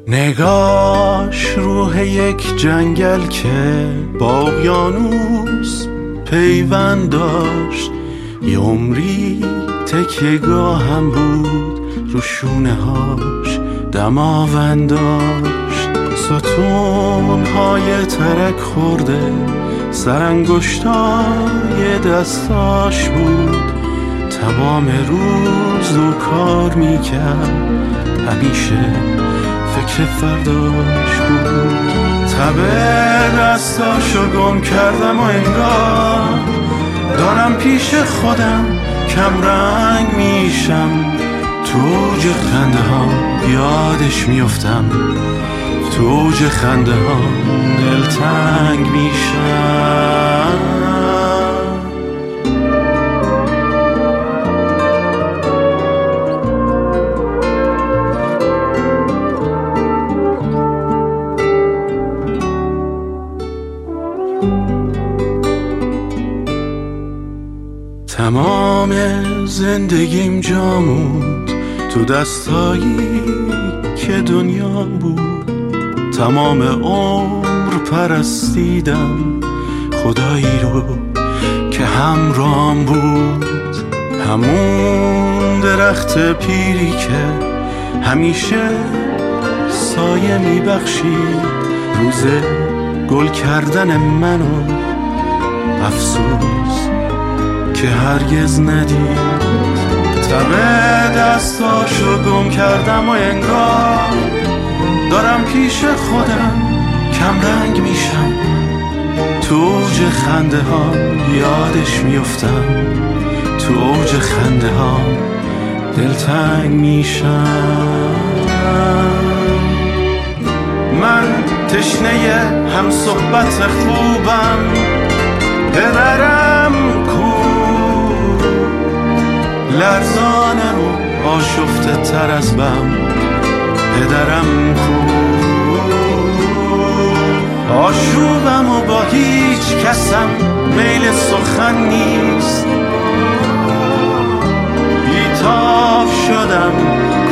نگاش روح یک جنگل که با اقیانوس پیوند داشت، یه عمری تکیه‌گاه هم بود، رو شونه هاش دماوند داشت. ستون‌های ترک خورده سرانگشتای دستاش بود، تمام روز دو کار میکرد، همیشه فکر فرداش بود. تبه دستاشو گم کردم و انگار دارم پیش خودم کم رنگ میشم، تو اوج خنده ها یادش میفتم، تو اوج خنده ها دلتنگ میشم. تمام زندگیم جامود تو دستایی که دنیا بود، تمام عمر پرستیدم خدایی رو که همراهم بود. همون درخت پیری که همیشه سایه میبخشید روز گل کردن منو، افسوس که هرگز ندید. تبه دستاشو گم کردم و انگار دارم پیش خودم کم رنگ میشم، تو اوج خنده ها یادش میفتم، تو اوج خنده ها دلتنگ میشم. من تشنه هم صحبت خوبم، پدرم لرزانم و آشفته تر از بم، پدرم کو آشوبم و با هیچ کسم میل سخن نیست، بیتاب شدم